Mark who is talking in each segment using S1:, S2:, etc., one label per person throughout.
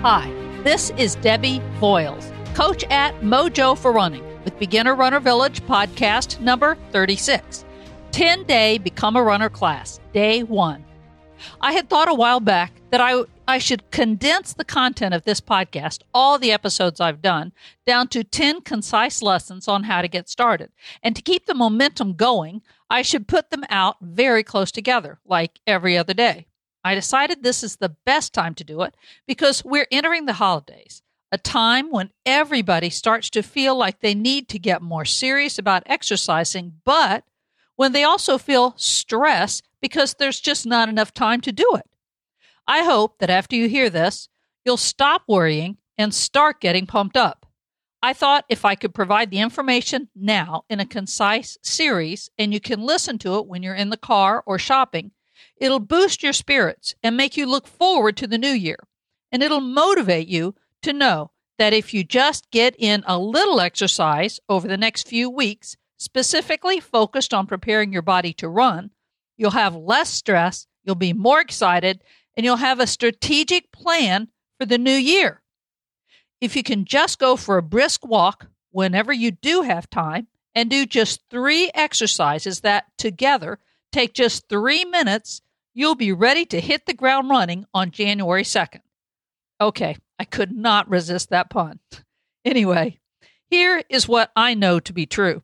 S1: Hi, this is Debbie Voiles, coach at Mojo for Running with Beginner Runner Village podcast number 36, 10-day Become a Runner class, day 1. I had thought a while back that I should condense the content of this podcast, all the episodes I've done, down to 10 concise lessons on how to get started. And to keep the momentum going, I should put them out very close together, like every other day. I decided this is the best time to do it because we're entering the holidays, a time when everybody starts to feel like they need to get more serious about exercising, but when they also feel stress because there's just not enough time to do it. I hope that after you hear this, you'll stop worrying and start getting pumped up. I thought if I could provide the information now in a concise series and you can listen to it when you're in the car or shopping, it'll boost your spirits and make you look forward to the new year. And it'll motivate you to know that if you just get in a little exercise over the next few weeks, specifically focused on preparing your body to run, you'll have less stress, you'll be more excited, and you'll have a strategic plan for the new year. If you can just go for a brisk walk whenever you do have time and do just 3 exercises that together take just 3 minutes, you'll be ready to hit the ground running on January 2nd. Okay, I could not resist that pun. Anyway, here is what I know to be true.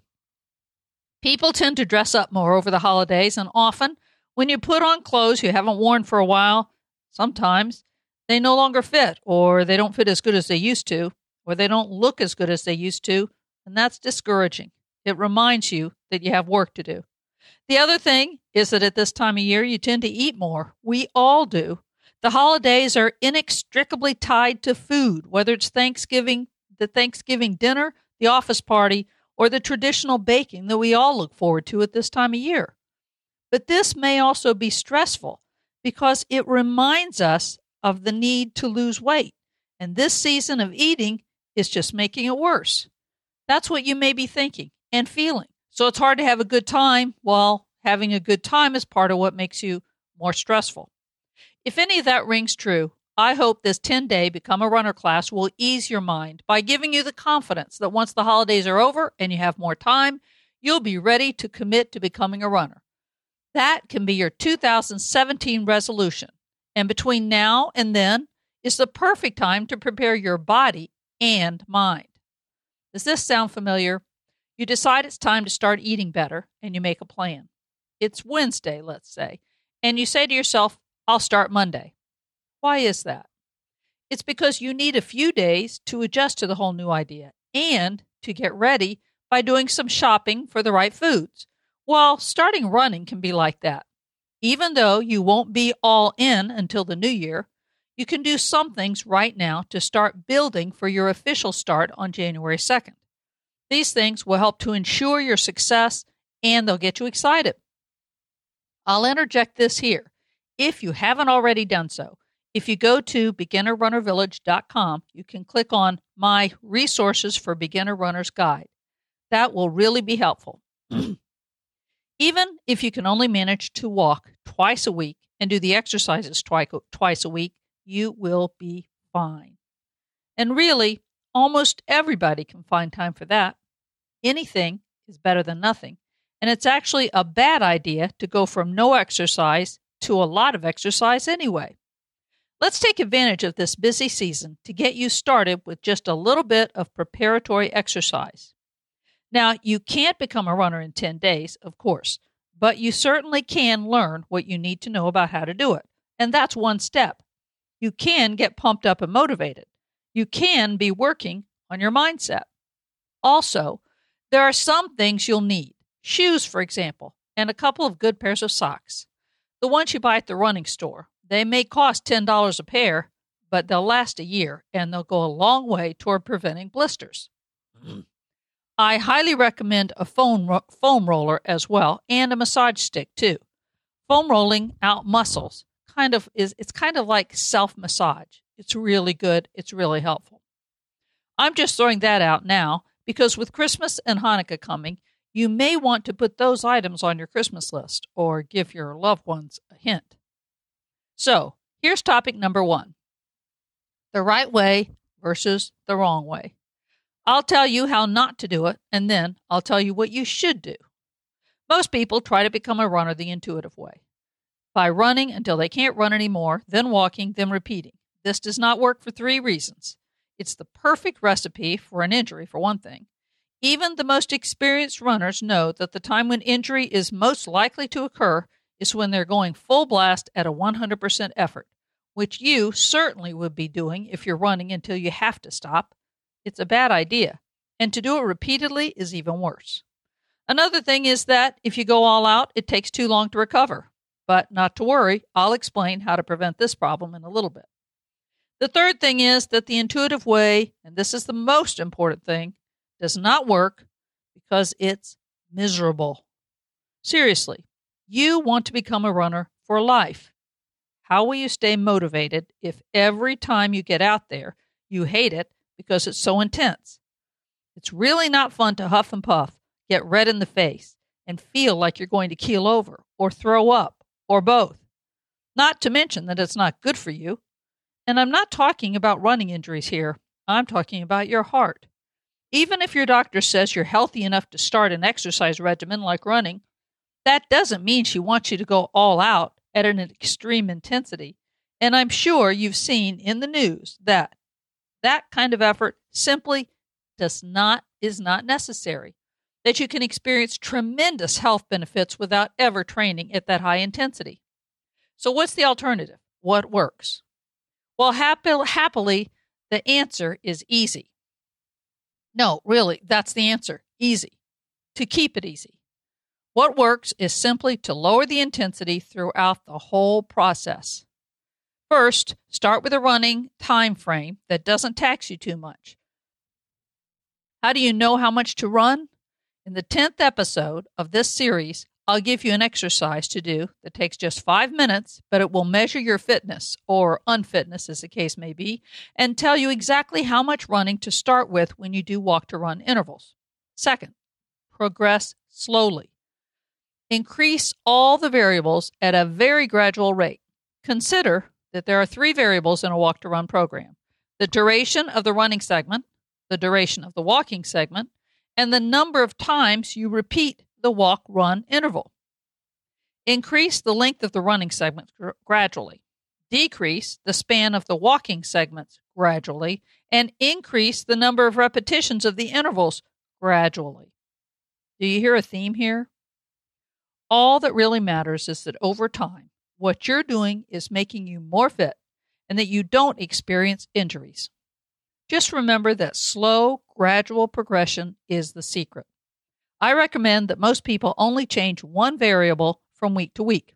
S1: People tend to dress up more over the holidays, and often when you put on clothes you haven't worn for a while, sometimes they no longer fit, or they don't fit as good as they used to, or they don't look as good as they used to, and that's discouraging. It reminds you that you have work to do. The other thing is that at this time of year, you tend to eat more. We all do. The holidays are inextricably tied to food, whether it's Thanksgiving, the Thanksgiving dinner, the office party, or the traditional baking that we all look forward to at this time of year. But this may also be stressful because it reminds us of the need to lose weight. And this season of eating is just making it worse. That's what you may be thinking and feeling. So it's hard to have a good time while having a good time is part of what makes you more stressful. If any of that rings true, I hope this 10-day Become a Runner class will ease your mind by giving you the confidence that once the holidays are over and you have more time, you'll be ready to commit to becoming a runner. That can be your 2017 resolution. And between now and then is the perfect time to prepare your body and mind. Does this sound familiar? You decide it's time to start eating better, and you make a plan. It's Wednesday, let's say, and you say to yourself, I'll start Monday. Why is that? It's because you need a few days to adjust to the whole new idea and to get ready by doing some shopping for the right foods. Well, starting running can be like that. Even though you won't be all in until the new year, you can do some things right now to start building for your official start on January 2nd. These things will help to ensure your success, and they'll get you excited. I'll interject this here. If you haven't already done so, if you go to beginnerrunnervillage.com, you can click on My Resources for Beginner Runners Guide. That will really be helpful. Even if you can only manage to walk twice a week and do the exercises twice a week, you will be fine. And really, almost everybody can find time for that. Anything is better than nothing. And it's actually a bad idea to go from no exercise to a lot of exercise anyway. Let's take advantage of this busy season to get you started with just a little bit of preparatory exercise. Now, you can't become a runner in 10 days, of course, but you certainly can learn what you need to know about how to do it. And that's one step. You can get pumped up and motivated. You can be working on your mindset. Also, there are some things you'll need. Shoes, for example, and a couple of good pairs of socks. The ones you buy at the running store, they may cost $10 a pair, but they'll last a year, and they'll go a long way toward preventing blisters. I highly recommend a foam roller as well, and a massage stick too. Foam rolling out muscles it's kind of like self-massage. It's really good. It's really helpful. I'm just throwing that out now because with Christmas and Hanukkah coming, you may want to put those items on your Christmas list or give your loved ones a hint. So, here's topic number 1. The right way versus the wrong way. I'll tell you how not to do it, and then I'll tell you what you should do. Most people try to become a runner the intuitive way, by running until they can't run anymore, then walking, then repeating. This does not work for 3 reasons. It's the perfect recipe for an injury, for one thing. Even the most experienced runners know that the time when injury is most likely to occur is when they're going full blast at a 100% effort, which you certainly would be doing if you're running until you have to stop. It's a bad idea, and to do it repeatedly is even worse. Another thing is that if you go all out, it takes too long to recover. But not to worry, I'll explain how to prevent this problem in a little bit. The third thing is that the intuitive way, and this is the most important thing, does not work because it's miserable. Seriously, you want to become a runner for life. How will you stay motivated if every time you get out there, you hate it because it's so intense? It's really not fun to huff and puff, get red in the face, and feel like you're going to keel over or throw up or both. Not to mention that it's not good for you. And I'm not talking about running injuries here. I'm talking about your heart. Even if your doctor says you're healthy enough to start an exercise regimen like running, that doesn't mean she wants you to go all out at an extreme intensity. And I'm sure you've seen in the news that that kind of effort simply is not necessary, that you can experience tremendous health benefits without ever training at that high intensity. So what's the alternative? What works? Well, happily, the answer is easy. No, really, that's the answer. Easy. To keep it easy. What works is simply to lower the intensity throughout the whole process. First, start with a running time frame that doesn't tax you too much. How do you know how much to run? In the 10th episode of this series, I'll give you an exercise to do that takes just 5 minutes, but it will measure your fitness, or unfitness as the case may be, and tell you exactly how much running to start with when you do walk-to-run intervals. Second, progress slowly. Increase all the variables at a very gradual rate. Consider that there are 3 variables in a walk-to-run program: the duration of the running segment, the duration of the walking segment, and the number of times you repeat the walk-run interval. Increase the length of the running segments gradually. Decrease the span of the walking segments gradually, and increase the number of repetitions of the intervals gradually. Do you hear a theme here? All that really matters is that over time, what you're doing is making you more fit and that you don't experience injuries. Just remember that slow, gradual progression is the secret. I recommend that most people only change one variable from week to week.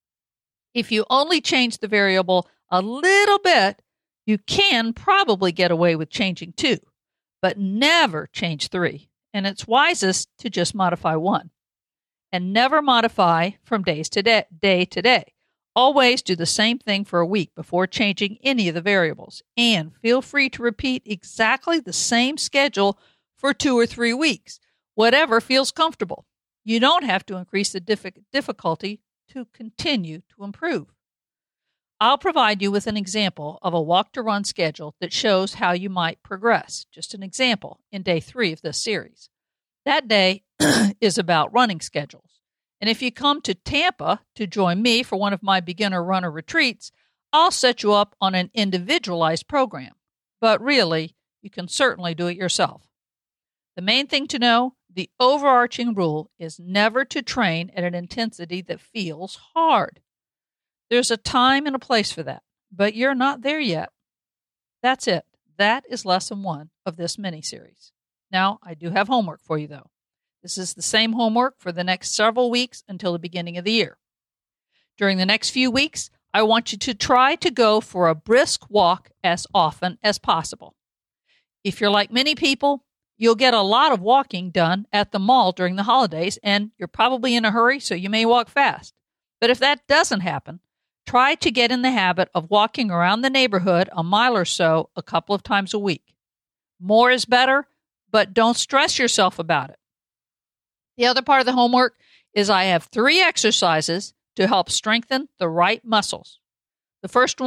S1: If you only change the variable a little bit, you can probably get away with changing 2, but never change 3. And it's wisest to just modify 1. And never modify from day to day. Always do the same thing for a week before changing any of the variables. And feel free to repeat exactly the same schedule for 2 or 3 weeks. Whatever feels comfortable. You don't have to increase the difficulty to continue to improve. I'll provide you with an example of a walk-to-run schedule that shows how you might progress. Just an example in day 3 of this series. That day is about running schedules. And if you come to Tampa to join me for one of my beginner runner retreats, I'll set you up on an individualized program. But really, you can certainly do it yourself. The main thing to know, the overarching rule is never to train at an intensity that feels hard. There's a time and a place for that, but you're not there yet. That's it. That is lesson 1 of this mini-series. Now, I do have homework for you, though. This is the same homework for the next several weeks until the beginning of the year. During the next few weeks, I want you to try to go for a brisk walk as often as possible. If you're like many people, you'll get a lot of walking done at the mall during the holidays, and you're probably in a hurry, so you may walk fast. But if that doesn't happen, try to get in the habit of walking around the neighborhood a mile or so a couple of times a week. More is better, but don't stress yourself about it. The other part of the homework is I have 3 exercises to help strengthen the right muscles. The first one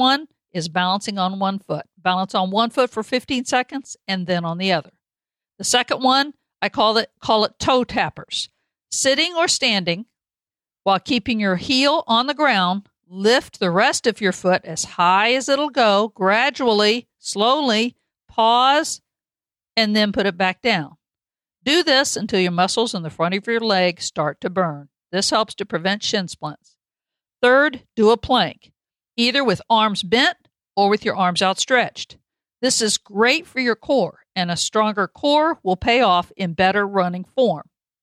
S1: is balancing on one foot. Balance on one foot for 15 seconds and then on the other. The second one, I call it toe tappers. Sitting or standing while keeping your heel on the ground, lift the rest of your foot as high as it'll go, gradually, slowly, pause, and then put it back down. Do this until your muscles in the front of your leg start to burn. This helps to prevent shin splints. Third, do a plank, either with arms bent or with your arms outstretched. This is great for your core, and a stronger core will pay off in better running form.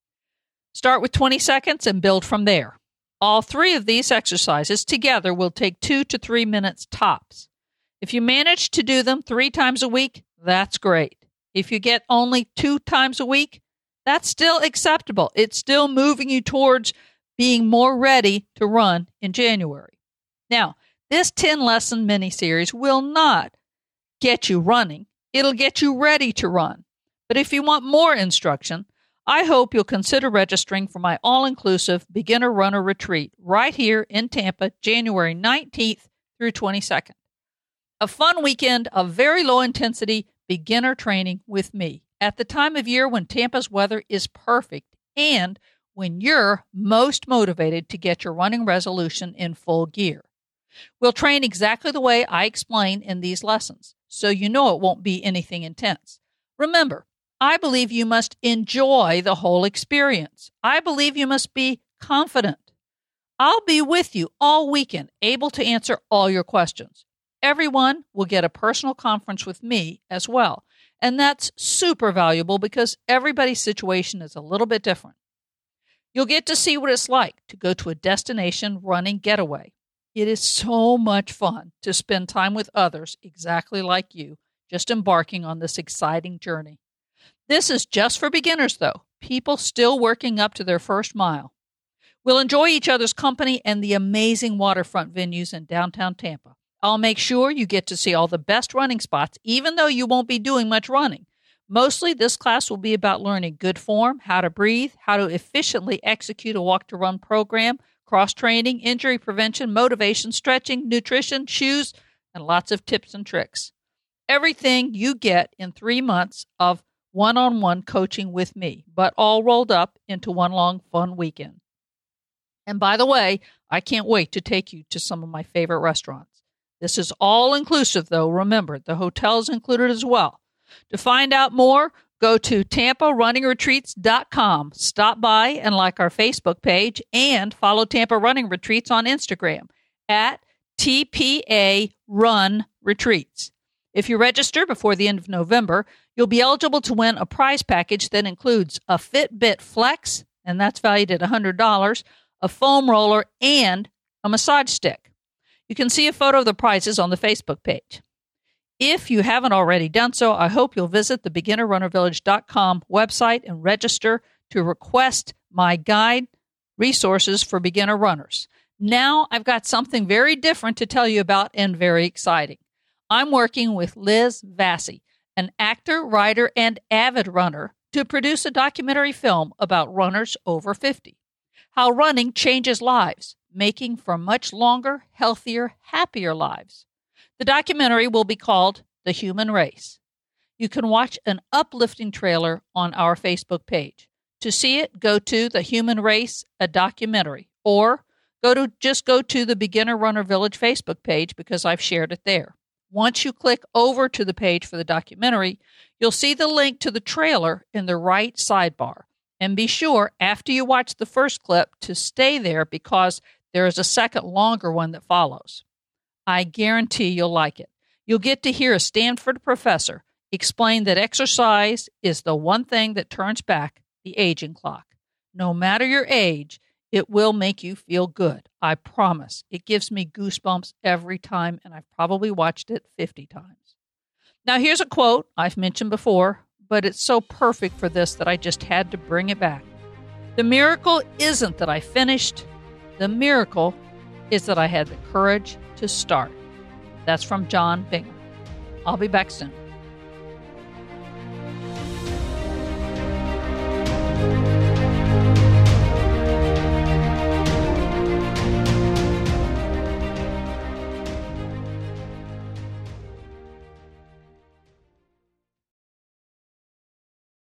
S1: Start with 20 seconds and build from there. All three of these exercises together will take 2 to 3 minutes tops. If you manage to do them 3 times a week, that's great. If you get only 2 times a week, that's still acceptable. It's still moving you towards being more ready to run in January. Now, this 10-lesson mini-series will not get you running. It'll get you ready to run. But if you want more instruction, I hope you'll consider registering for my all-inclusive beginner runner retreat right here in Tampa, January 19th through 22nd. A fun weekend of very low-intensity beginner training with me at the time of year when Tampa's weather is perfect and when you're most motivated to get your running resolution in full gear. We'll train exactly the way I explain in these lessons, so you know it won't be anything intense. Remember, I believe you must enjoy the whole experience. I believe you must be confident. I'll be with you all weekend, able to answer all your questions. Everyone will get a personal conference with me as well, and that's super valuable because everybody's situation is a little bit different. You'll get to see what it's like to go to a destination running getaway. It is so much fun to spend time with others exactly like you, just embarking on this exciting journey. This is just for beginners, though, people still working up to their first mile. We'll enjoy each other's company and the amazing waterfront venues in downtown Tampa. I'll make sure you get to see all the best running spots, even though you won't be doing much running. Mostly, this class will be about learning good form, how to breathe, how to efficiently execute a walk-to-run program, cross-training, injury prevention, motivation, stretching, nutrition, shoes, and lots of tips and tricks. Everything you get in 3 months of one-on-one coaching with me, but all rolled up into one long fun weekend. And by the way, I can't wait to take you to some of my favorite restaurants. This is all inclusive, though. Remember, the hotel is included as well. To find out more, go to TampaRunningRetreats.com. Stop by and like our Facebook page and follow Tampa Running Retreats on Instagram at TPA Run Retreats. If you register before the end of November, you'll be eligible to win a prize package that includes a Fitbit Flex, and that's valued at $100, a foam roller, and a massage stick. You can see a photo of the prizes on the Facebook page. If you haven't already done so, I hope you'll visit the BeginnerRunnerVillage.com website and register to request my guide resources for beginner runners. Now I've got something very different to tell you about and very exciting. I'm working with Liz Vassy, an actor, writer, and avid runner, to produce a documentary film about runners over 50. How running changes lives, making for much longer, healthier, happier lives. The documentary will be called The Human Race. You can watch an uplifting trailer on our Facebook page. To see it, go to The Human Race, a documentary, or go to the Beginner Runner Village Facebook page because I've shared it there. Once you click over to the page for the documentary, you'll see the link to the trailer in the right sidebar. And be sure, after you watch the first clip, to stay there because there is a second longer one that follows. I guarantee you'll like it. You'll get to hear a Stanford professor explain that exercise is the one thing that turns back the aging clock. No matter your age, it will make you feel good. I promise. It gives me goosebumps every time, and I've probably watched it 50 times. Now, here's a quote I've mentioned before, but it's so perfect for this that I just had to bring it back. The miracle isn't that I finished. The miracle is that I had the courage to start. That's from John Binger. I'll be back soon.